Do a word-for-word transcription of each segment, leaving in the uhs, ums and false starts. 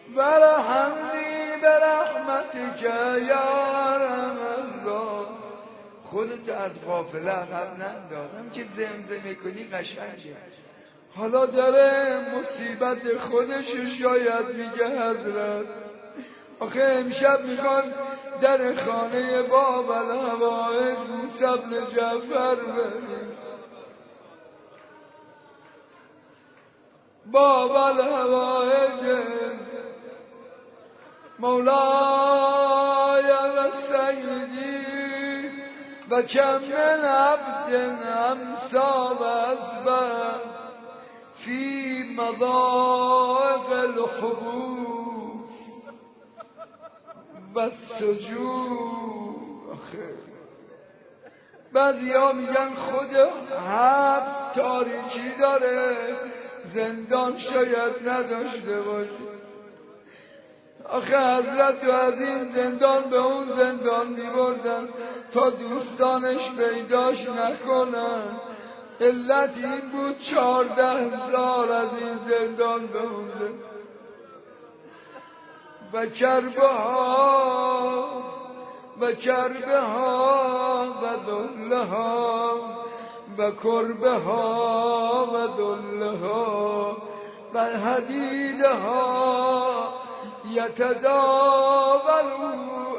ورحمنی برحمتک یا رحمن. خودت از غافله عقب نندازم که زمزمه کنی قشنگه. حالا داره مصیبت خودشو شاید میگه حضرت. آخه امشب میخوان در خانه باب الهوائج موسی بن جعفر بریم. باب الهوائج مولاي و سیدی و کم من عبد امسا و اسبا فی مضاق الحبوس و سجود. بعضی ها میگن خود حبس تاریکی داره، زندان شاید نداشته باشه. آخه حضرت رو از این زندان به اون زندان میبردن تا دوستانش پیداش نکنن. علت این بود چهارده سال از این زندان به اون زندان. و کربه ها و کربه ها و دله ها و کربه ها و دله ها و حدیده ها یتداولوا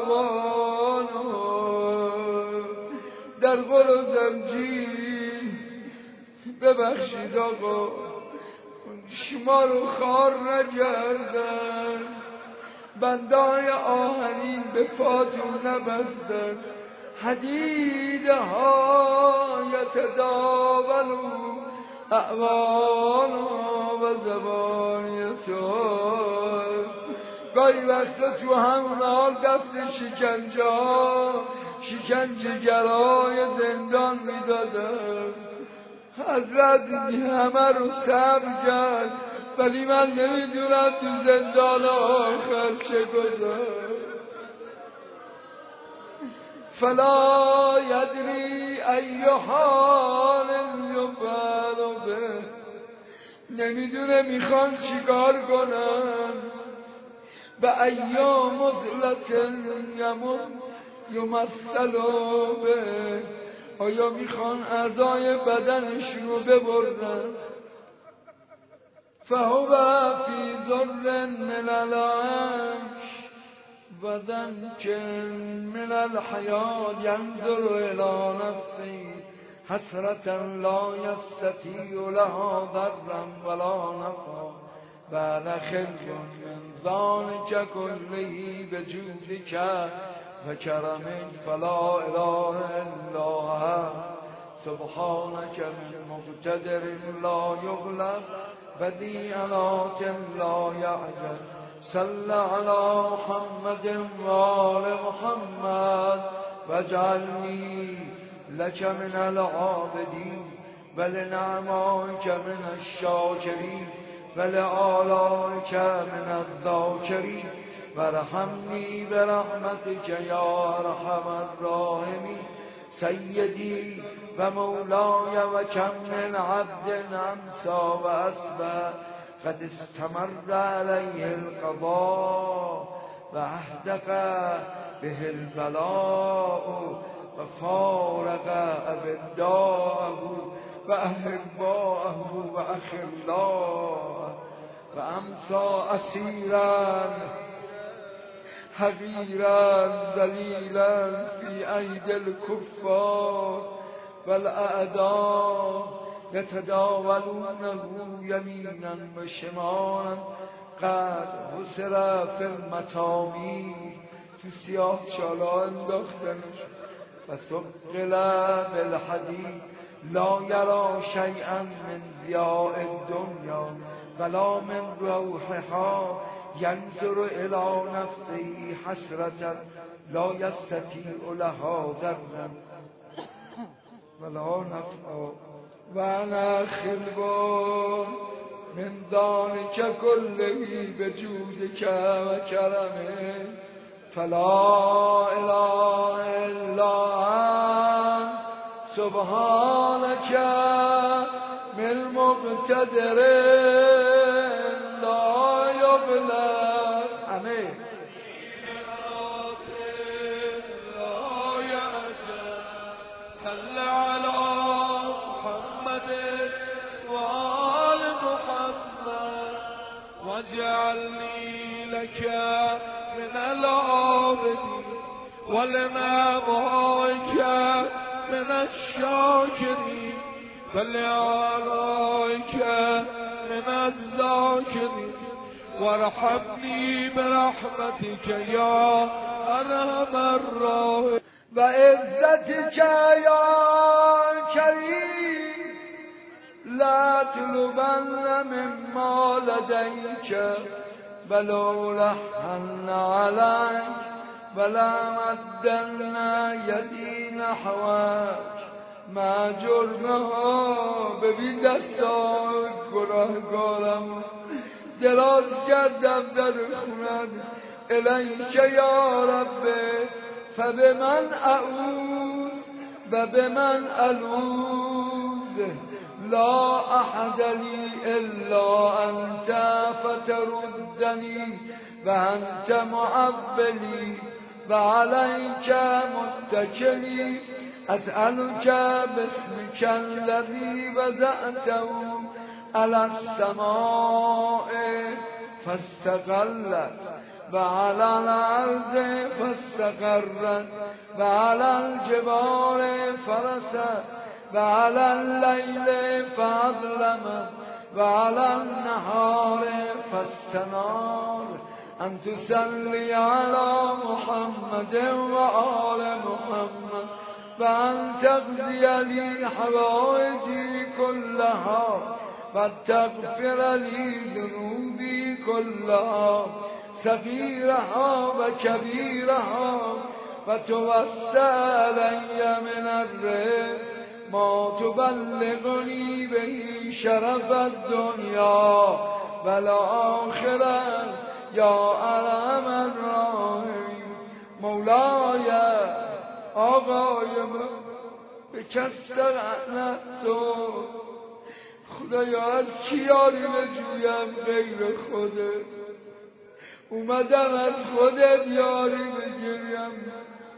اعوانها. در قل و زنجیر ببخشید آقا شما رو خار نکردن، بندای آهنین به پاتون نبستن. حدیده ها یتداولوا اعوانها و زبانیتها. گاهی وقتا تو همون حال دست شکنجه ها شکنجه‌گرای زندان میدادن. حضرت همه رو صبر کرد، ولی من نمیدونم تو زندان آخر چه گذشت. فلا یدری ای حال یفعل به. نمیدونه میخوان چیکار کنن. به ایام مزلت یمثل به. آیا میخوان اعضای بدنشون رو ببرن؟ فهو فی ذر من العیش و ذنک من الحیات ینظر الی نفسه حسرة لا یستطیع لها ضرا ولا نفعا و لخلق من ذلک کله بجودک و کرمک فلا اله الا انت سبحانک من مقتدر لا یغلب و ذی عنات لا یعجل. صل علی محمد و آل محمد واجعلنی لک من العابدین و لنعمائک من الشاکرین و لآلائک من الذاکرین ورحمنی برحمتک یا ارحم الراحمین. سیدی و مولای و کم من عبد امسا و اسبا قد استمر علیه القضاء و احدق به البلاء و فارق ابداءه و احباءه و اخلاءه و امسا اسیرا حقیرا ذلیلا فی ایدی الکفار والاعداء یتداولونه یمینا و شمالا قد حسر فی المطامیر. تو سیاه چالا انداختنش و ثقل بالحدید لا یرا شیئا من ضیاء الدنیا ولا من روحها ینظر الی نفسه حسرة لا یستطیع لها ضرا ولا نفعا و انا خلق من ذلک کله بجودک و کرمک فلا اله الا انت سبحانک من مقتدر لا یبلغ همه صل على محمد وآل محمد واجعلني لك من العابدين ولنعمائك من الشاكرين ولآلائك من الذاكرين وارحمني برحمتك يا أرحم الراحمين وعزتك يا كريم لا تلبن مما لديك ولولا حن عليك ولا مدنا يدي نحوك ما جرمها ببین دستای گناهکارم دراز کردم در خونت الیک یا رب فبمن اعوذ و بمن الوذ لا احد لی الا انت فتردنی و انت معولی و علیک متکلی اسألك باسمك الذي وضعته على السماء فاستقلت وعلى الأرض فاستقرت وعلى الجبال فرست وعلى الليل فأظلمت وعلى النهار فاستنار أن تصلي على محمد وآل محمد وأن تقضي لي حوائجي كلها وتغفر لي ذنوبي كلها صغيرها وكبيرها وتوسع علي من الرزق ما تبلغني به شرف الدنيا والآخرة يا أرحم الراحمين مولاي آقای من به کس لعنت تو خدایا از کی یاری بجویم غیر خودت اومدم از خودت یاری بگیریم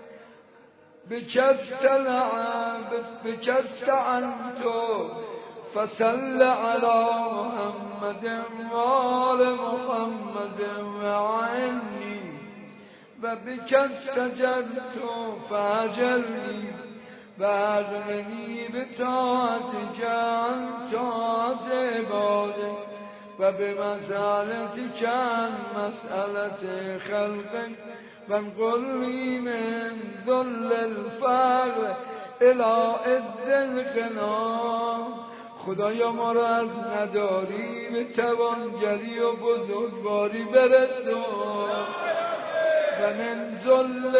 به کس تلعن به کس تعن تو فصل علی محمد و آل محمد و عنی و بک استجرت فاجرنی و اغننی بطاعتک عن طاعت عبادک و بمسالتک عن مسألة خلقک و انقلنی من ذل الفقر الى عز الغنا. خدایا ما را از نداری به توانگری و بزرگواری برسون و من ذل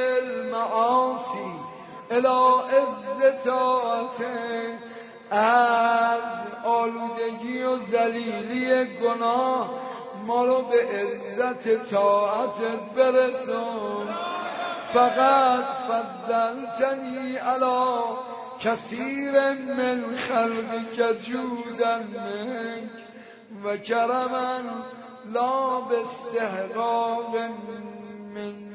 المعاصی الی عز طاعتک، از آلودگی و ذلیلی گناه ما رو به عزت طاعتت برسون. فقط فضلتنی علی کثیر من خلقک جودا منک و کرما لا باستحقاق من